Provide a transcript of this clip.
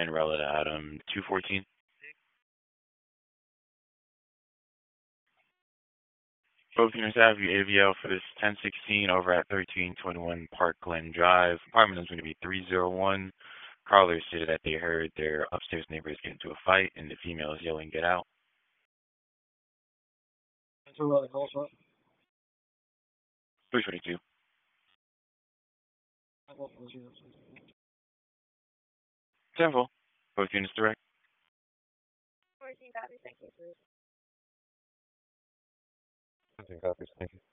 and Rella to Adam 214. Both units have your AVL for this 1016 over at 1321 Park Glen Drive. Apartment is going to be 301. Callers stated that they heard their upstairs neighbors get into a fight and the female is yelling, "Get out." 322. 10-4. Both units direct. 14 copies, thank you. 14 copies, thank you.